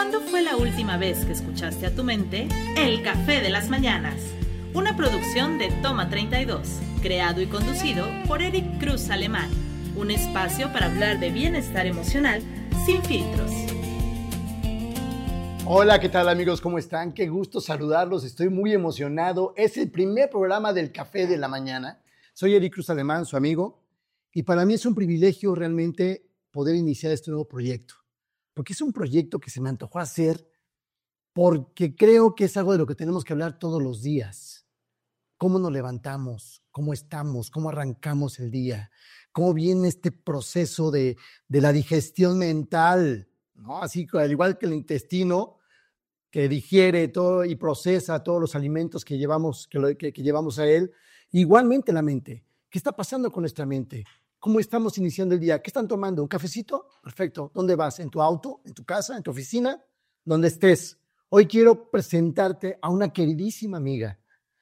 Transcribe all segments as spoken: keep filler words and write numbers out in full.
¿Cuándo fue la última vez que escuchaste a tu mente El Café de las Mañanas? Una producción de Toma treinta y dos, creado y conducido por Eric Cruz Alemán. Un espacio para hablar de bienestar emocional sin filtros. Hola, ¿qué tal amigos? ¿Cómo están? Qué gusto saludarlos, estoy muy emocionado. Es el primer programa del Café de la Mañana. Soy Eric Cruz Alemán, su amigo, y para mí es un privilegio realmente poder iniciar este nuevo proyecto, porque es un proyecto que se me antojó hacer porque creo que es algo de lo que tenemos que hablar todos los días. Cómo nos levantamos, cómo estamos, cómo arrancamos el día, cómo viene este proceso de, de la digestión mental, ¿no? Así al igual que el intestino, que digiere todo y procesa todos los alimentos que llevamos, que, lo, que, que llevamos a él, igualmente la mente. ¿Qué está pasando con nuestra mente? ¿Cómo estamos iniciando el día? ¿Qué están tomando? ¿Un cafecito? Perfecto. ¿Dónde vas? ¿En tu auto? ¿En tu casa? ¿En tu oficina? Donde estés. Hoy quiero presentarte a una queridísima amiga.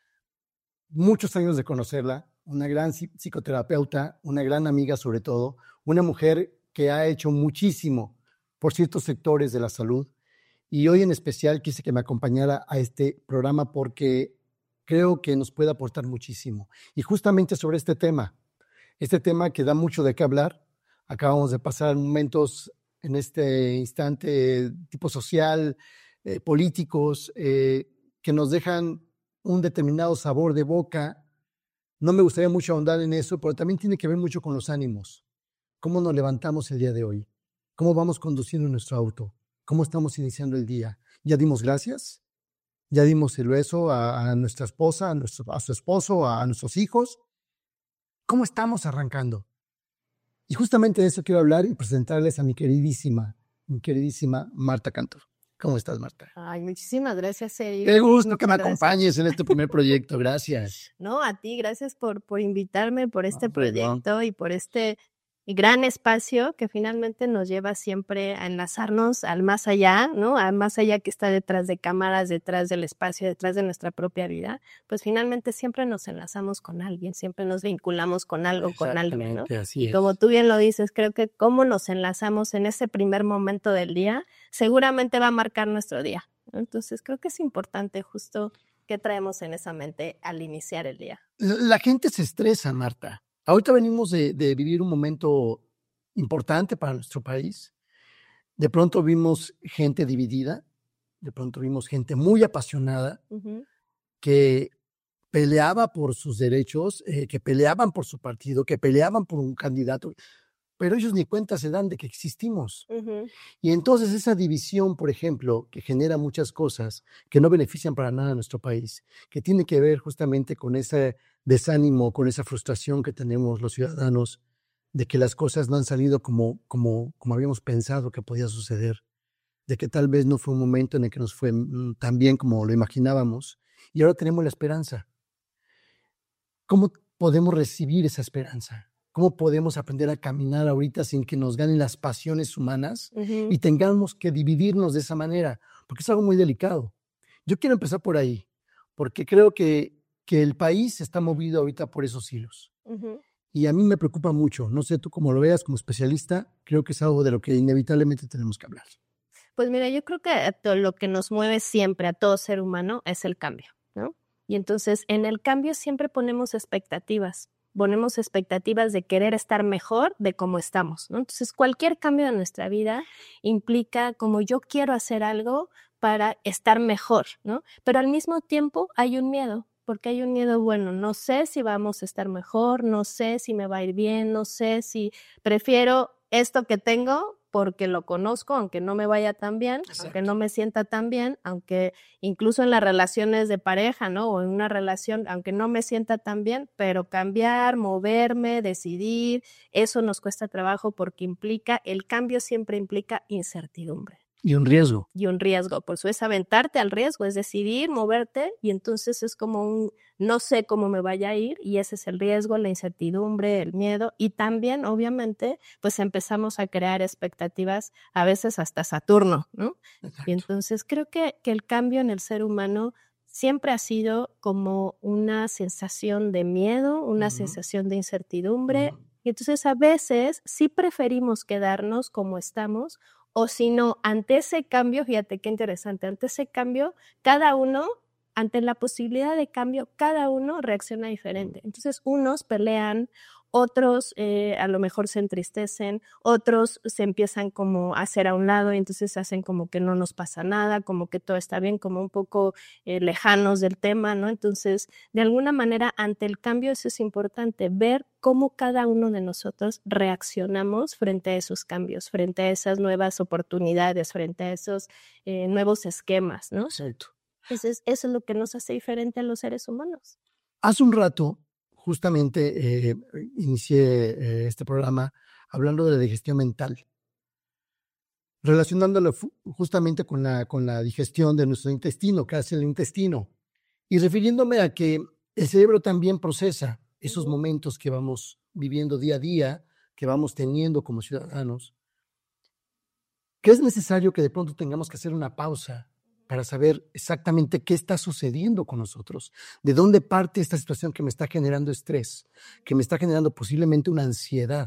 Muchos años de conocerla, una gran psicoterapeuta, una gran amiga sobre todo, una mujer que ha hecho muchísimo por ciertos sectores de la salud. Y hoy en especial quise que me acompañara a este programa porque creo que nos puede aportar muchísimo. Y justamente sobre este tema, este tema que da mucho de qué hablar. Acabamos de pasar momentos en este instante tipo social, eh, políticos, eh, que nos dejan un determinado sabor de boca. No me gustaría mucho ahondar en eso, pero también tiene que ver mucho con los ánimos. ¿Cómo nos levantamos el día de hoy? ¿Cómo vamos conduciendo nuestro auto? ¿Cómo estamos iniciando el día? ¿Ya dimos gracias? ¿Ya dimos el beso a, a nuestra esposa, a, nuestro, a su esposo, a, a nuestros hijos? ¿Cómo estamos arrancando? Y justamente de eso quiero hablar y presentarles a mi queridísima, mi queridísima Marta Cantor. ¿Cómo estás, Marta? Ay, muchísimas gracias, Eric. Qué gusto Muchas que me gracias. acompañes en este primer proyecto. Gracias. No, a ti, gracias por, por invitarme, por este No, proyecto perdón. y por este gran espacio que finalmente nos lleva siempre a enlazarnos al más allá, ¿no? Al más allá que está detrás de cámaras, detrás del espacio, detrás de nuestra propia vida. Pues finalmente siempre nos enlazamos con alguien, siempre nos vinculamos con algo, con alguien, ¿no? Exactamente, así Y es. como tú bien lo dices, creo que cómo nos enlazamos en ese primer momento del día, seguramente va a marcar nuestro día, ¿no? Entonces creo que es importante justo qué traemos en esa mente al iniciar el día. La gente se estresa, Marta. Ahorita venimos de, de vivir un momento importante para nuestro país. De pronto vimos gente dividida, de pronto vimos gente muy apasionada Uh-huh. que peleaba por sus derechos, eh, que peleaban por su partido, que peleaban por un candidato, pero ellos ni cuenta se dan de que existimos. Uh-huh. Y entonces esa división, por ejemplo, que genera muchas cosas que no benefician para nada a nuestro país, que tiene que ver justamente con ese desánimo, con esa frustración que tenemos los ciudadanos de que las cosas no han salido como, como, como habíamos pensado que podía suceder, de que tal vez no fue un momento en el que nos fue mm, tan bien como lo imaginábamos, y ahora tenemos la esperanza. ¿Cómo podemos recibir esa esperanza? ¿Cómo podemos aprender a caminar ahorita sin que nos ganen las pasiones humanas Uh-huh. y tengamos que dividirnos de esa manera? Porque es algo muy delicado. Yo quiero empezar por ahí, porque creo que, que el país está movido ahorita por esos hilos. Uh-huh. Y a mí me preocupa mucho. No sé tú cómo lo veas como especialista, creo que es algo de lo que inevitablemente tenemos que hablar. Pues mira, yo creo que todo lo que nos mueve siempre a todo ser humano es el cambio, ¿no? Y entonces en el cambio siempre ponemos expectativas, ponemos expectativas de querer estar mejor de cómo estamos, ¿no? Entonces cualquier cambio de nuestra vida implica como yo quiero hacer algo para estar mejor, ¿no? Pero al mismo tiempo hay un miedo, porque hay un miedo, bueno, no sé si vamos a estar mejor, no sé si me va a ir bien, no sé si prefiero esto que tengo porque lo conozco, aunque no me vaya tan bien, Exacto. aunque no me sienta tan bien, aunque incluso en las relaciones de pareja, ¿no? O en una relación, aunque no me sienta tan bien, pero cambiar, moverme, decidir, eso nos cuesta trabajo porque implica, el cambio siempre implica incertidumbre. Y un riesgo. Y un riesgo, por eso es aventarte al riesgo, es decidir, moverte, y entonces es como un no sé cómo me vaya a ir, y ese es el riesgo, la incertidumbre, el miedo, y también, obviamente, pues empezamos a crear expectativas, a veces hasta Saturno, ¿no? Exacto. Y entonces creo que, que el cambio en el ser humano siempre ha sido como una sensación de miedo, una Uh-huh. sensación de incertidumbre, Uh-huh. y entonces a veces sí preferimos quedarnos como estamos, O si no, ante ese cambio, fíjate qué interesante, ante ese cambio, cada uno, ante la posibilidad de cambio, cada uno reacciona diferente. Entonces, unos pelean, otros eh, a lo mejor se entristecen, otros se empiezan como a hacer a un lado y entonces hacen como que no nos pasa nada, como que todo está bien, como un poco eh, lejanos del tema, ¿no? Entonces, de alguna manera, ante el cambio eso es importante, ver cómo cada uno de nosotros reaccionamos frente a esos cambios, frente a esas nuevas oportunidades, frente a esos eh, nuevos esquemas, ¿no? Exacto. Entonces, eso es lo que nos hace diferente a los seres humanos. Hace un rato, justamente, eh, inicié eh, este programa hablando de la digestión mental, relacionándolo fu- justamente con la, con la digestión de nuestro intestino, que hace el intestino, y refiriéndome a que el cerebro también procesa esos momentos que vamos viviendo día a día, que vamos teniendo como ciudadanos, que es necesario que de pronto tengamos que hacer una pausa para saber exactamente qué está sucediendo con nosotros, de dónde parte esta situación que me está generando estrés, que me está generando posiblemente una ansiedad.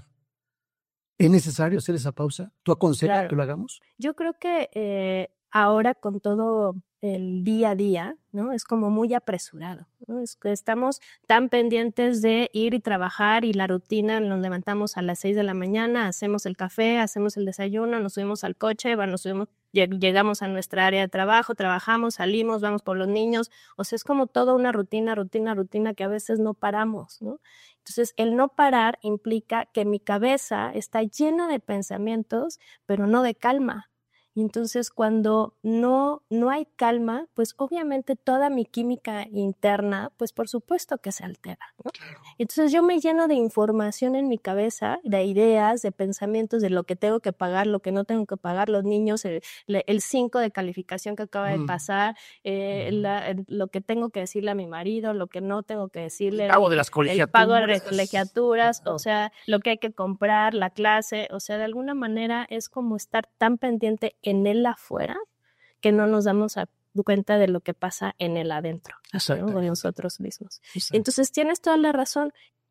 ¿Es necesario hacer esa pausa? ¿Tú aconsejas Claro. que lo hagamos? Yo creo que eh, ahora con todo el día a día, ¿no? Es como muy apresurado, ¿no? Es que estamos tan pendientes de ir y trabajar y la rutina, nos levantamos a las seis de la mañana, hacemos el café, hacemos el desayuno, nos subimos al coche, va, nos subimos, lleg- llegamos a nuestra área de trabajo, trabajamos, salimos, vamos por los niños, o sea, es como toda una rutina, rutina, rutina que a veces no paramos, ¿no? Entonces, el no parar implica que mi cabeza está llena de pensamientos, pero no de calma. Y entonces, cuando no, no hay calma, pues obviamente toda mi química interna, pues por supuesto que se altera, ¿no? Entonces yo me lleno de información en mi cabeza, de ideas, de pensamientos, de lo que tengo que pagar, lo que no tengo que pagar, los niños, el el cinco de calificación que acaba de Mm. pasar, eh, la- el- lo que tengo que decirle a mi marido, lo que no tengo que decirle, El pago de las el pago de las colegiaturas. colegiaturas, Ajá. o sea, lo que hay que comprar, la clase, o sea, de alguna manera es como estar tan pendiente en el afuera que no nos damos a- cuenta de lo que pasa en el adentro, ¿no? Exactamente. De nosotros mismos. Exacto. Entonces tienes toda la razón.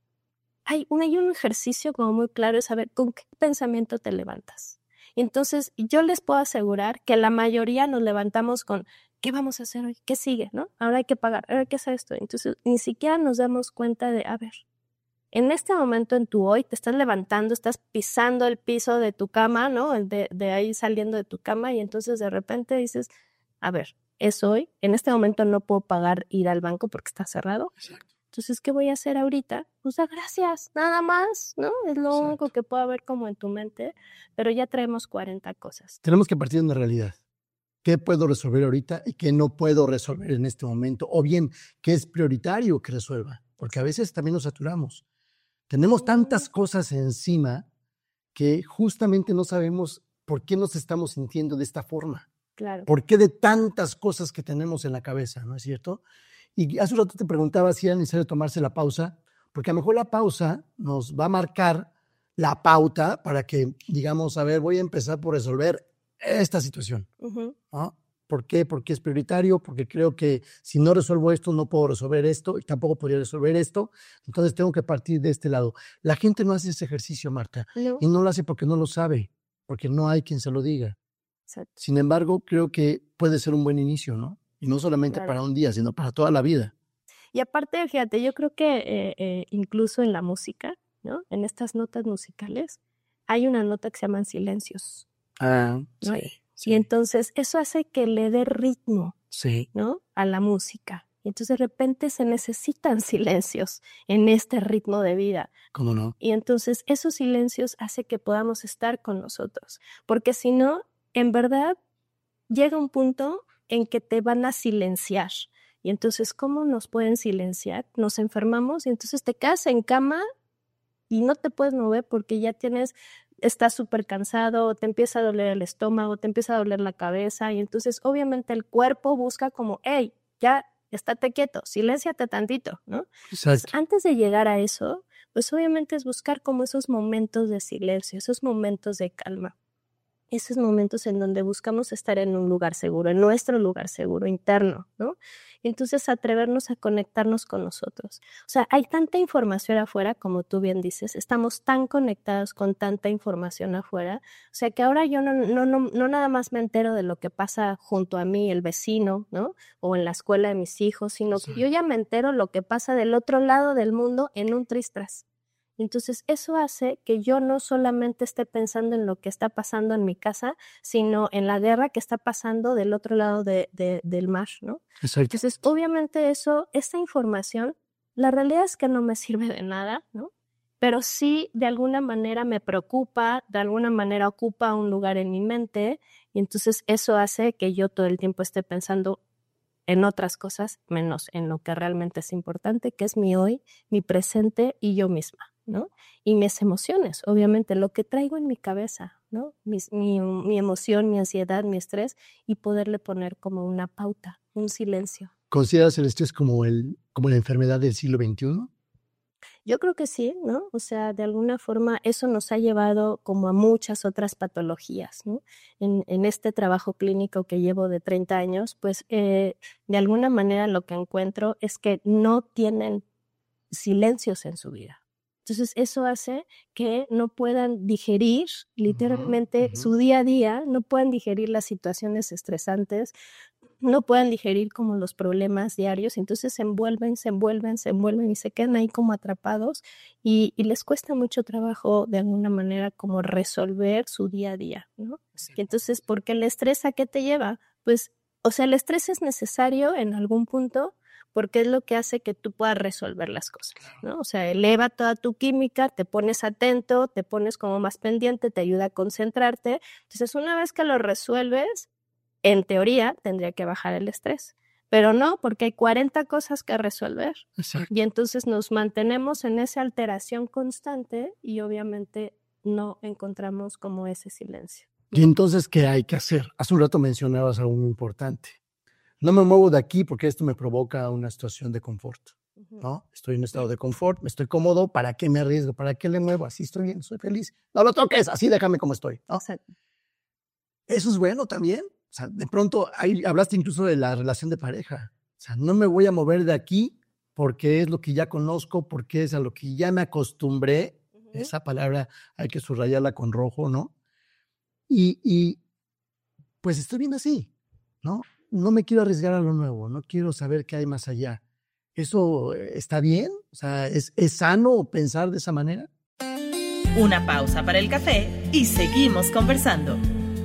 Hay un, hay un ejercicio como muy claro, es saber con qué pensamiento te levantas. Entonces, yo les puedo asegurar que la mayoría nos levantamos con, ¿qué vamos a hacer hoy? ¿Qué sigue? ¿No? Ahora hay que pagar, ahora hay que hacer esto. Entonces, ni siquiera nos damos cuenta de, a ver, en este momento en tu hoy te estás levantando, estás pisando el piso de tu cama, ¿no? El De, de ahí saliendo de tu cama y entonces de repente dices, a ver, es hoy, en este momento no puedo pagar ir al banco porque está cerrado. Exacto. Entonces, ¿qué voy a hacer ahorita? Pues dar gracias, nada más, ¿no? Es lo Exacto. único que puede haber como en tu mente, pero ya traemos cuarenta cosas. Tenemos que partir de una realidad. ¿Qué puedo resolver ahorita y qué no puedo resolver en este momento? O bien, ¿qué es prioritario que resuelva? Porque a veces también nos saturamos. Tenemos tantas cosas encima que justamente no sabemos por qué nos estamos sintiendo de esta forma. Claro. ¿Por qué de tantas cosas que tenemos en la cabeza? ¿No es cierto? Y hace un rato te preguntaba si era necesario tomarse la pausa, porque a lo mejor la pausa nos va a marcar la pauta para que digamos, a ver, voy a empezar por resolver esta situación, Ujú. ¿no? ¿Por qué? Porque es prioritario, porque creo que si no resuelvo esto, no puedo resolver esto y tampoco podría resolver esto, entonces tengo que partir de este lado. La gente no hace ese ejercicio, Marta, No. y no lo hace porque no lo sabe, porque no hay quien se lo diga. Exacto. Sin embargo, creo que puede ser un buen inicio, ¿no? Y no solamente Claro. para un día, sino para toda la vida. Y aparte, fíjate, yo creo que eh, eh, incluso en la música, ¿no? En estas notas musicales, hay una nota que se llaman silencios, Ah, ¿no? sí, Y entonces eso hace que le dé ritmo, sí. ¿no? A la música. Y entonces de repente se necesitan silencios en este ritmo de vida. ¿Cómo no? Y entonces esos silencios hace que podamos estar con nosotros. Porque si no, en verdad, llega un punto en que te van a silenciar. Y entonces, ¿cómo nos pueden silenciar? Nos enfermamos y entonces te quedas en cama y no te puedes mover porque ya tienes, estás súper cansado, te empieza a doler el estómago, te empieza a doler la cabeza y entonces obviamente el cuerpo busca como, hey, ya, estate quieto, silénciate tantito, ¿no? Entonces, Exacto. antes de llegar a eso, pues obviamente es buscar como esos momentos de silencio, esos momentos de calma. esos momentos en donde buscamos estar en un lugar seguro, en nuestro lugar seguro, interno, ¿no? Entonces, atrevernos a conectarnos con nosotros. O sea, hay tanta información afuera, como tú bien dices, estamos tan conectados con tanta información afuera, o sea, que ahora yo no, no, no, no nada más me entero de lo que pasa junto a mí, el vecino, ¿no? O en la escuela de mis hijos, sino sí. que yo ya me entero lo que pasa del otro lado del mundo en un tris-tras. Entonces, eso hace que yo no solamente esté pensando en lo que está pasando en mi casa, sino en la guerra que está pasando del otro lado de, de, del mar, ¿no? Exacto. Entonces, obviamente eso, esta información, la realidad es que no me sirve de nada, ¿no? Pero sí, de alguna manera me preocupa, de alguna manera ocupa un lugar en mi mente, y entonces eso hace que yo todo el tiempo esté pensando en otras cosas, menos en lo que realmente es importante, que es mi hoy, mi presente y yo misma, ¿no? Y mis emociones, obviamente, lo que traigo en mi cabeza, ¿no? Mis, mi, mi emoción, mi ansiedad, mi estrés, y poderle poner como una pauta, un silencio. ¿Consideras el estrés como, el, como la enfermedad del siglo veintiuno? Yo creo que sí, ¿no? O sea, de alguna forma eso nos ha llevado como a muchas otras patologías, ¿no? En, en este trabajo clínico que llevo de treinta años, pues eh, de alguna manera lo que encuentro es que no tienen silencios en su vida. Entonces eso hace que no puedan digerir literalmente uh-huh, uh-huh. su día a día, no puedan digerir las situaciones estresantes, no puedan digerir como los problemas diarios, entonces se envuelven, se envuelven, se envuelven y se quedan ahí como atrapados y, y les cuesta mucho trabajo de alguna manera como resolver su día a día, ¿no? Y entonces, ¿por qué el estrés a qué te lleva? Pues, o sea, el estrés es necesario en algún punto porque es lo que hace que tú puedas resolver las cosas, ¿no? O sea, eleva toda tu química, te pones atento, te pones como más pendiente, te ayuda a concentrarte. Entonces, una vez que lo resuelves, en teoría, tendría que bajar el estrés. Pero no, porque hay cuarenta cosas que resolver. Exacto. Y entonces nos mantenemos en esa alteración constante y obviamente no encontramos como ese silencio. ¿Y entonces qué hay que hacer? Hace un rato mencionabas algo muy importante. No me muevo de aquí porque esto me provoca una situación de confort, ¿no? Estoy en un estado de confort, me estoy cómodo, ¿para qué me arriesgo? ¿Para qué le muevo? Así estoy bien, estoy feliz. No lo toques, así déjame como estoy, ¿no? Exacto. Eso es bueno también. O sea, de pronto, ahí hablaste incluso de la relación de pareja. O sea, no me voy a mover de aquí porque es lo que ya conozco, porque es a lo que ya me acostumbré. Uh-huh. Esa palabra hay que subrayarla con rojo, ¿no? Y, y pues estoy bien así, ¿no? No me quiero arriesgar a lo nuevo, no quiero saber qué hay más allá. ¿Eso está bien? O sea, ¿es, es sano pensar de esa manera? Una pausa para el café y seguimos conversando.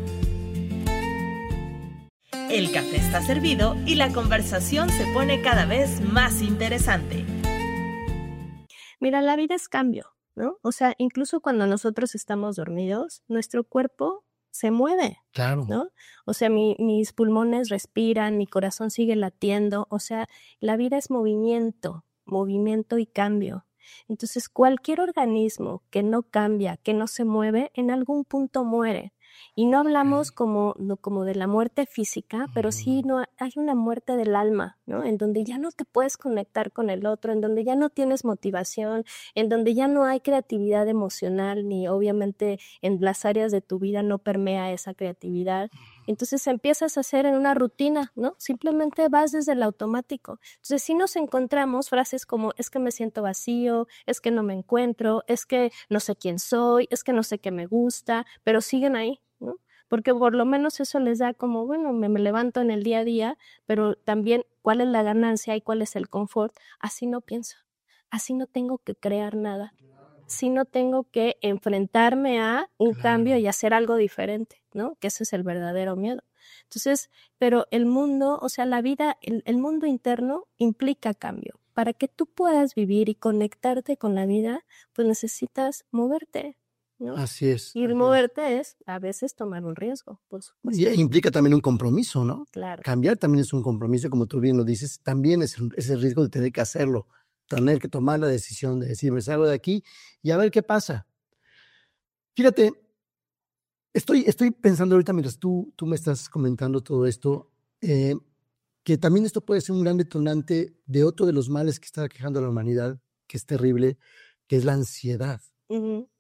El café está servido y la conversación se pone cada vez más interesante. Mira, la vida es cambio, ¿no? O sea, incluso cuando nosotros estamos dormidos, nuestro cuerpo se mueve, claro, ¿no? O sea, mi, mis pulmones respiran, mi corazón sigue latiendo, o sea, la vida es movimiento, movimiento y cambio. Entonces, cualquier organismo que no cambia, que no se mueve, en algún punto muere. Y no hablamos como, no, como de la muerte física, pero sí no, hay una muerte del alma, ¿no? En donde ya no te puedes conectar con el otro, en donde ya no tienes motivación, en donde ya no hay creatividad emocional, ni obviamente en las áreas de tu vida no permea esa creatividad. Entonces empiezas a hacer en una rutina, ¿no? Simplemente vas desde el automático. Entonces sí nos encontramos frases como es que me siento vacío, es que no me encuentro, es que no sé quién soy, es que no sé qué me gusta, pero siguen ahí, ¿no? Porque por lo menos eso les da como, bueno, me, me levanto en el día a día, pero también cuál es la ganancia y cuál es el confort. Así no pienso, así no tengo que crear nada. Sí no tengo que enfrentarme a un claro. cambio y hacer algo diferente, ¿no? Que ese es el verdadero miedo. Entonces, pero el mundo, o sea, la vida, el, el mundo interno implica cambio. Para que tú puedas vivir y conectarte con la vida, pues necesitas moverte, ¿no? Así es. Y así moverte es. es a veces tomar un riesgo, por supuesto. Y implica también un compromiso, ¿no? Claro. Cambiar también es un compromiso, como tú bien lo dices, también es, es el riesgo de tener que hacerlo. Tener que tomar la decisión de decir, me salgo de aquí y a ver qué pasa. Fíjate, estoy, estoy pensando ahorita mientras tú, tú me estás comentando todo esto, eh, que también esto puede ser un gran detonante de otro de los males que está quejando a la humanidad, que es terrible, que es la ansiedad. Uh-huh.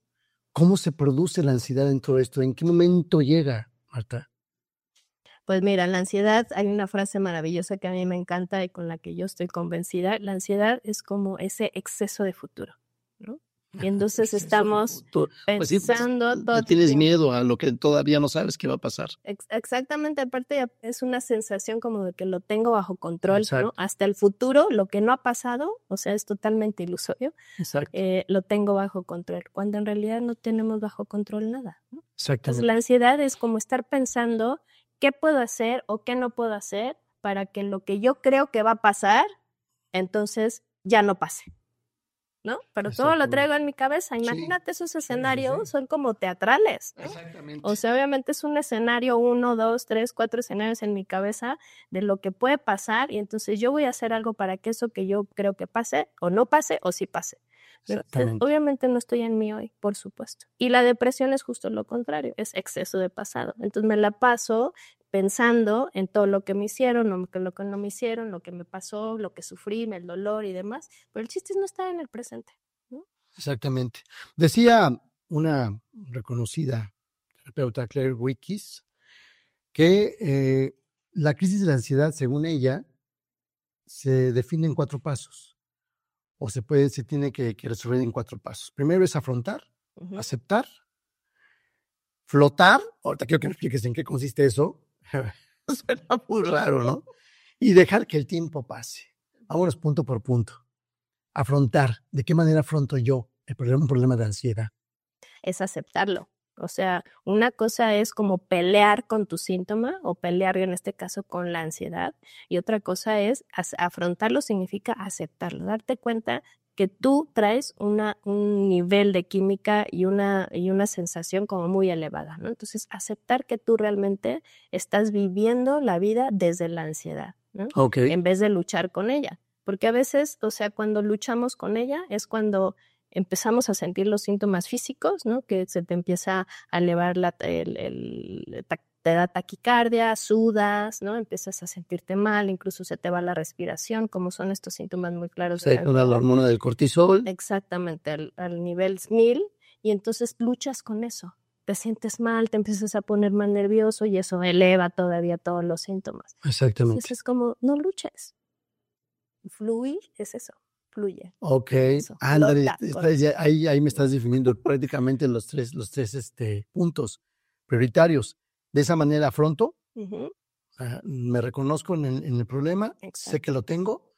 ¿Cómo se produce la ansiedad en todo esto? ¿En qué momento llega, Marta? Pues mira, la ansiedad, hay una frase maravillosa que a mí me encanta y con la que yo estoy convencida. La ansiedad es como ese exceso de futuro, ¿no? Y entonces estamos pues sí, pensando pues, todo el tienes tiempo. miedo a lo que todavía no sabes qué va a pasar. Ex- exactamente, aparte es una sensación como de que lo tengo bajo control, Exacto. ¿no? Hasta el futuro, lo que no ha pasado, o sea, es totalmente ilusorio, Exacto. eh, lo tengo bajo control, cuando en realidad no tenemos bajo control nada, ¿no? Entonces Exactamente. la ansiedad es como estar pensando qué puedo hacer o qué no puedo hacer para que lo que yo creo que va a pasar, entonces ya no pase, ¿no? Pero todo lo Exactamente. traigo en mi cabeza. Imagínate esos escenarios, sí, sí. son como teatrales, ¿no? Exactamente. O sea, obviamente es un escenario, uno, dos, tres, cuatro escenarios en mi cabeza de lo que puede pasar y entonces yo voy a hacer algo para que eso que yo creo que pase o no pase o sí pase. Pero, Exactamente. obviamente no estoy en mí hoy, por supuesto. Y la depresión es justo lo contrario, es exceso de pasado. Entonces me la paso pensando en todo lo que me hicieron, lo que, lo que no me hicieron, lo que me pasó, lo que sufrí, el dolor y demás. Pero el chiste es no estar en el presente, ¿no? Exactamente. Decía una reconocida terapeuta, Claire Wikis, que eh, la crisis de la ansiedad, según ella, se define en cuatro pasos. O se puede, se tiene que, que resolver en cuatro pasos. Primero es afrontar, Ujú. aceptar, flotar. Ahorita quiero que me expliques en qué consiste eso. Suena muy raro, ¿no? Y dejar que el tiempo pase. Vámonos punto por punto. Afrontar. ¿De qué manera afronto yo el problema, un problema de ansiedad? Es aceptarlo. O sea, una cosa es como pelear con tu síntoma o pelear en este caso con la ansiedad y otra cosa es as- afrontarlo significa aceptarlo, darte cuenta que tú traes una, un nivel de química y una, y una sensación como muy elevada, ¿no? Entonces, aceptar que tú realmente estás viviendo la vida desde la ansiedad, ¿no? Ok. En vez de luchar con ella. Porque a veces, o sea, cuando luchamos con ella es cuando empezamos a sentir los síntomas físicos, ¿no? Que se te empieza a elevar la, el, el, te da taquicardia, sudas, ¿no? Empiezas a sentirte mal, incluso se te va la respiración, como son estos síntomas muy claros. Se da la hormona del cortisol. Exactamente, al, al nivel mil, y entonces luchas con eso. Te sientes mal, te empiezas a poner más nervioso y eso eleva todavía todos los síntomas. Exactamente. Entonces es como, no luches. Fluir es eso. Fluye. Ok, Eso, ándale, flota, estás ya- ahí, ahí me estás definiendo prácticamente los tres, los tres este, puntos prioritarios. De esa manera afronto, uh-huh. uh, me reconozco en el, en el problema, Exacto. sé que lo tengo,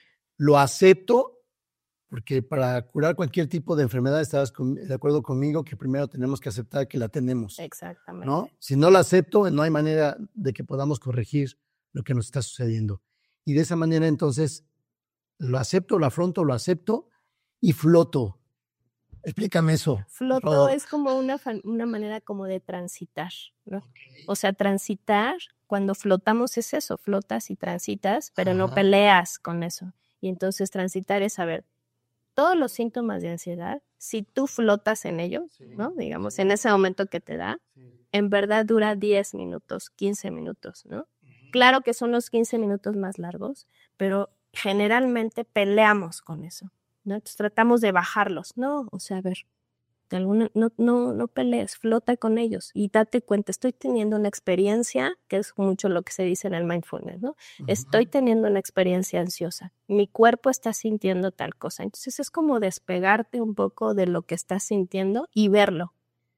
lo acepto, porque para curar cualquier tipo de enfermedad estabas con, de acuerdo conmigo que primero tenemos que aceptar que la tenemos. Exactamente. ¿No? Si no la acepto, no hay manera de que podamos corregir lo que nos está sucediendo. Y de esa manera entonces lo acepto, lo afronto, lo acepto y floto. Explícame eso. Floto es como una, fan, una manera como de transitar, ¿no? Okay. O sea, transitar, cuando flotamos es eso, flotas y transitas, pero Ajá. no peleas con eso. Y entonces transitar es saber todos los síntomas de ansiedad, si tú flotas en ellos, sí, ¿no? Digamos, sí. En ese momento que te da, sí. en verdad dura diez minutos, quince minutos, ¿no? Uh-huh. Claro que son los quince minutos más largos, pero generalmente peleamos con eso, ¿no? Entonces tratamos de bajarlos. No, o sea, a ver, de alguna, no, no, no pelees, flota con ellos y date cuenta, estoy teniendo una experiencia, que es mucho lo que se dice en el mindfulness, ¿no? Uh-huh. Estoy teniendo una experiencia ansiosa, mi cuerpo está sintiendo tal cosa. Entonces es como despegarte un poco de lo que estás sintiendo y verlo.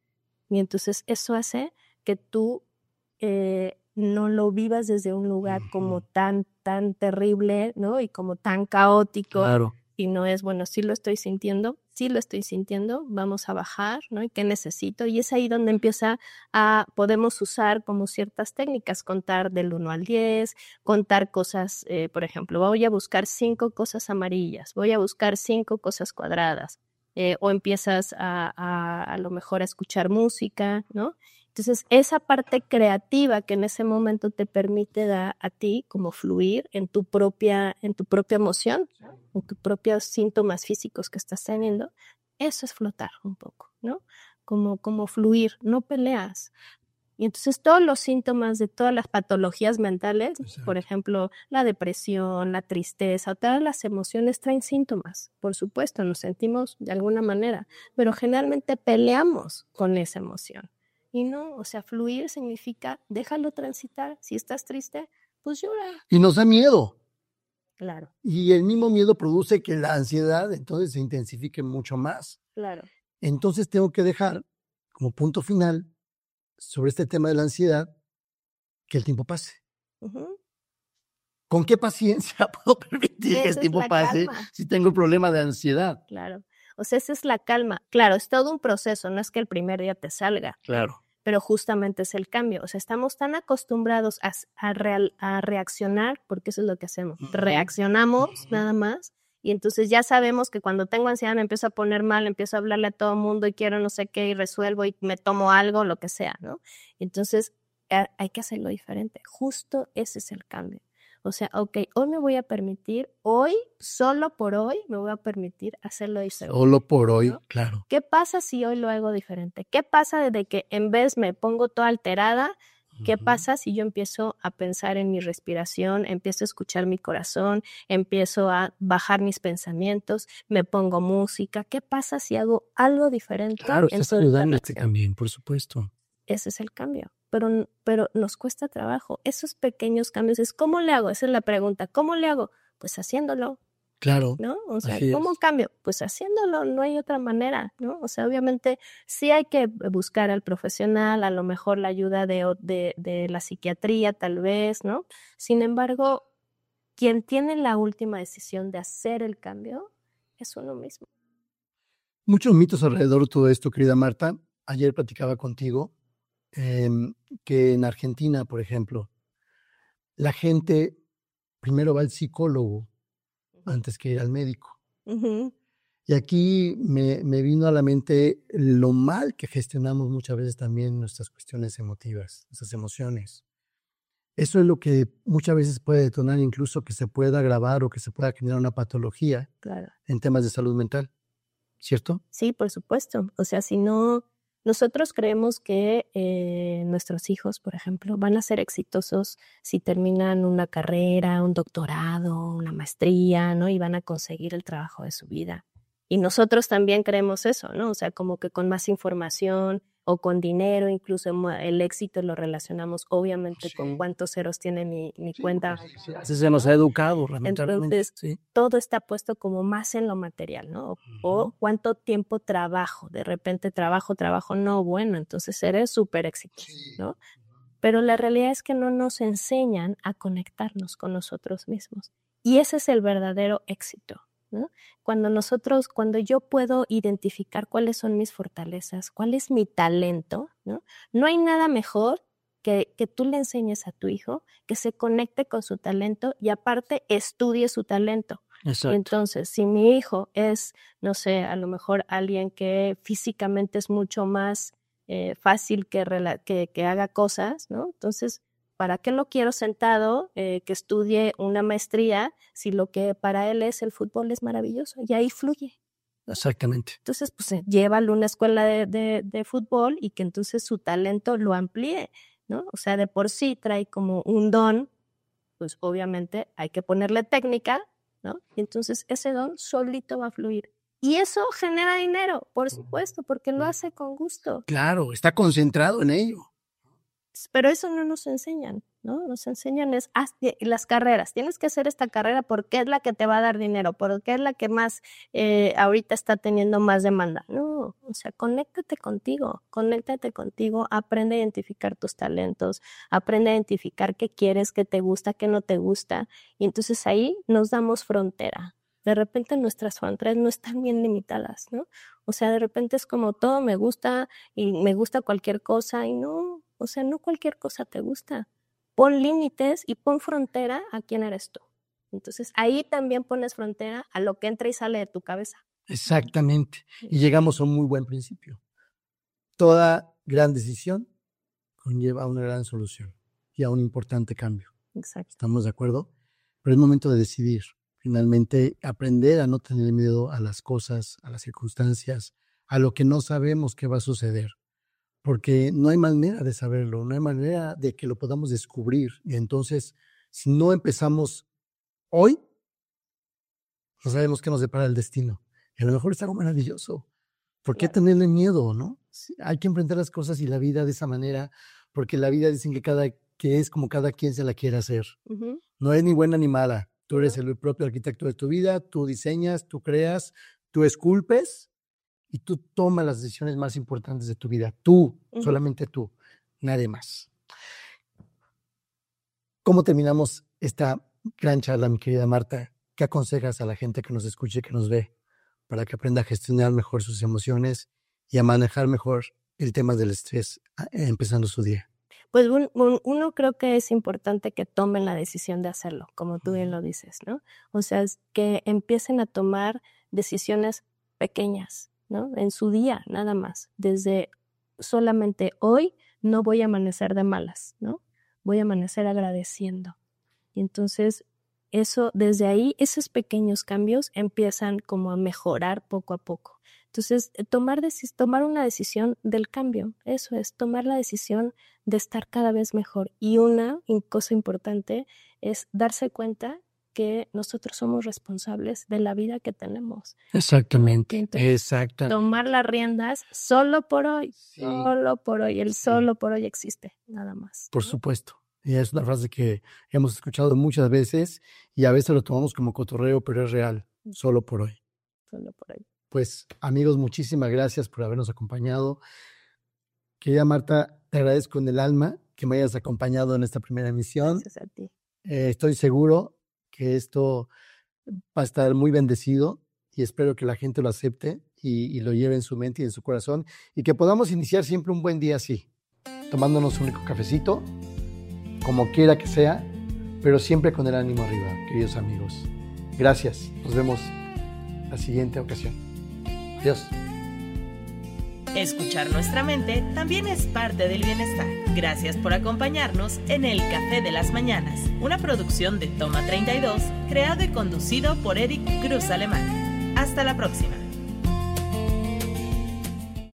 Y entonces eso hace que tú eh, no lo vivas desde un lugar uh-huh. como tan, tan terrible, ¿no? Y como tan caótico. Claro. Y no es, bueno, sí lo estoy sintiendo, sí lo estoy sintiendo, vamos a bajar, ¿no? ¿Y qué necesito? Y es ahí donde empieza a, podemos usar como ciertas técnicas, contar del uno al diez, contar cosas, eh, por ejemplo, voy a buscar cinco cosas amarillas, voy a buscar cinco cosas cuadradas, eh, o empiezas a, a, a lo mejor a escuchar música, ¿no? Entonces, esa parte creativa que en ese momento te permite dar a ti como fluir en tu propia, en tu propia emoción, en tus propios síntomas físicos que estás teniendo, eso es flotar un poco, ¿no? Como, como fluir, no peleas. Y entonces todos los síntomas de todas las patologías mentales, Exacto. por ejemplo, la depresión, la tristeza, todas las emociones traen síntomas. Por supuesto, nos sentimos de alguna manera, pero generalmente peleamos con esa emoción. Y no, o sea, fluir significa déjalo transitar. Si estás triste, pues llora. Y nos da miedo. Claro, Y el mismo miedo produce que la ansiedad entonces se intensifique mucho más. claro. Entonces tengo que dejar como punto final sobre este tema de la ansiedad que el tiempo pase. Ujú. ¿Con qué paciencia puedo permitir Esa que es el tiempo la pase calma. si tengo el problema de ansiedad? Claro. O sea, esa es la calma. Claro, es todo un proceso, no es que el primer día te salga. Claro. Pero justamente es el cambio. O sea, estamos tan acostumbrados a, a, real, a reaccionar, porque eso es lo que hacemos. Ujú. Reaccionamos Ujú. nada más, y entonces ya sabemos que cuando tengo ansiedad me empiezo a poner mal, empiezo a hablarle a todo el mundo y quiero no sé qué y resuelvo y me tomo algo, lo que sea, ¿no? Entonces eh, hay que hacerlo diferente. Justo ese es el cambio. O sea, ok, hoy me voy a permitir, hoy, solo por hoy, me voy a permitir hacerlo diferente. Solo por hoy, ¿no? claro. ¿Qué pasa si hoy lo hago diferente? ¿Qué pasa desde que en vez me pongo toda alterada? ¿Qué Ujú. pasa si yo empiezo a pensar en mi respiración, empiezo a escuchar mi corazón, empiezo a bajar mis pensamientos, me pongo música? ¿Qué pasa si hago algo diferente? Claro, en estás toda esta ayudándote relación? también, por supuesto. Ese es el cambio, pero, pero nos cuesta trabajo. Esos pequeños cambios es ¿cómo le hago? Esa es la pregunta. ¿Cómo le hago? Pues haciéndolo, Claro, ¿no? O sea, así ¿cómo es. cambio? Pues haciéndolo, no hay otra manera, ¿no? O sea, obviamente sí hay que buscar al profesional, a lo mejor la ayuda de, o- de, de la psiquiatría, tal vez, ¿no? Sin embargo, quien tiene la última decisión de hacer el cambio es uno mismo. Muchos mitos alrededor de todo esto, querida Marta. Ayer platicaba contigo em, que en Argentina, por ejemplo, la gente primero va al psicólogo antes que ir al médico. Ujú. Y aquí me, me vino a la mente lo mal que gestionamos muchas veces también nuestras cuestiones emotivas, nuestras emociones. Eso es lo que muchas veces puede detonar incluso que se pueda agravar o que se pueda generar una patología Claro. en temas de salud mental, ¿cierto? Sí, por supuesto. O sea, si no, nosotros creemos que eh, nuestros hijos, por ejemplo, van a ser exitosos si terminan una carrera, un doctorado, una maestría, ¿no? Y van a conseguir el trabajo de su vida. Y nosotros también creemos eso, ¿no? O sea, como que con más información o con dinero, incluso el éxito lo relacionamos obviamente Sí. con cuántos ceros tiene mi, mi Sí, cuenta. porque así se nos ha educado, lamentablemente. Entonces, Sí. todo está puesto como más en lo material, ¿no? O, o Ujú. cuánto tiempo trabajo. De repente trabajo, trabajo, no, bueno, entonces eres súper exitoso, Sí. ¿no? Pero la realidad es que no nos enseñan a conectarnos con nosotros mismos. Y ese es el verdadero éxito, ¿no? Cuando nosotros, cuando yo puedo identificar cuáles son mis fortalezas, cuál es mi talento, ¿no? No hay nada mejor que, que tú le enseñes a tu hijo que se conecte con su talento y aparte estudie su talento. Exacto. Entonces, si mi hijo es, no sé, a lo mejor alguien que físicamente es mucho más eh, fácil que, rela- que, que haga cosas, ¿no? Entonces, ¿para qué lo quiero sentado eh, que estudie una maestría si lo que para él es el fútbol es maravilloso? Y ahí fluye. Exactamente. Entonces, pues eh, llévalo a una escuela de, de, de fútbol y que entonces su talento lo amplíe, ¿no? O sea, de por sí trae como un don, pues obviamente hay que ponerle técnica, ¿no? Y entonces ese don solito va a fluir. Y eso genera dinero, por supuesto, porque lo hace con gusto. Claro, está concentrado en ello. Pero eso no nos enseñan, ¿no? Nos enseñan es haz de- las carreras. Tienes que hacer esta carrera porque es la que te va a dar dinero, porque es la que más eh, ahorita está teniendo más demanda. No, o sea, conéctate contigo, conéctate contigo, aprende a identificar tus talentos, aprende a identificar qué quieres, qué te gusta, qué no te gusta. Y entonces ahí nos damos frontera. De repente nuestras fronteras no están bien limitadas, ¿no? O sea, de repente es como todo me gusta y me gusta cualquier cosa y no, o sea, no cualquier cosa te gusta. Pon límites y pon frontera a quién eres tú. Entonces ahí también pones frontera a lo que entra y sale de tu cabeza. Exactamente. Y llegamos a un muy buen principio. Toda gran decisión conlleva a una gran solución y a un importante cambio. Exacto. ¿Estamos de acuerdo? Pero es momento de decidir. Finalmente, aprender a no tener miedo a las cosas, a las circunstancias, a lo que no sabemos que va a suceder. porque no hay manera de saberlo, no hay manera de que lo podamos descubrir. Y entonces, si no empezamos hoy, no sabemos qué nos depara el destino. Y a lo mejor es algo maravilloso. ¿Por qué Claro. tenerle miedo, no? Sí, hay que enfrentar las cosas y la vida de esa manera, porque la vida dicen que, cada, que es como cada quien se la quiere hacer. Ujú. No es ni buena ni mala. Tú eres el propio arquitecto de tu vida, tú diseñas, tú creas, tú esculpes y tú tomas las decisiones más importantes de tu vida. Tú, Ujú. solamente tú, nadie más. ¿Cómo terminamos esta gran charla, mi querida Marta? ¿Qué aconsejas a la gente que nos escuche y que nos ve para que aprenda a gestionar mejor sus emociones y a manejar mejor el tema del estrés a- empezando su día? Pues un- un- uno creo que es importante que tomen la decisión de hacerlo, como tú bien lo dices, ¿no? O sea, es que empiecen a tomar decisiones pequeñas, ¿no? En su día, nada más. Desde solamente hoy no voy a amanecer de malas, ¿no? Voy a amanecer agradeciendo. Y entonces, eso, desde ahí, esos pequeños cambios empiezan como a mejorar poco a poco. Entonces, eh, tomar, deci- tomar una decisión del cambio, eso es, tomar la decisión de estar cada vez mejor. Y una in- cosa importante es darse cuenta que nosotros somos responsables de la vida que tenemos. Exactamente, Entonces, exacto. Tomar las riendas solo por hoy, Sí. solo por hoy. El Sí. solo por hoy existe, nada más. Por ¿no? supuesto. Y es una frase que hemos escuchado muchas veces y a veces lo tomamos como cotorreo, pero es real, solo por hoy. Solo por hoy. Pues amigos, muchísimas gracias por habernos acompañado. Querida Marta, te agradezco en el alma que me hayas acompañado en esta primera emisión. Gracias a ti. Eh, estoy seguro que esto va a estar muy bendecido y espero que la gente lo acepte y, y lo lleve en su mente y en su corazón y que podamos iniciar siempre un buen día así, tomándonos un rico cafecito, como quiera que sea, pero siempre con el ánimo arriba, queridos amigos. Gracias, nos vemos la siguiente ocasión. Adiós. Escuchar nuestra mente también es parte del bienestar. Gracias por acompañarnos en El Café de las Mañanas, una producción de Toma treinta y dos, creado y conducido por Eric Cruz Alemán. Hasta la próxima.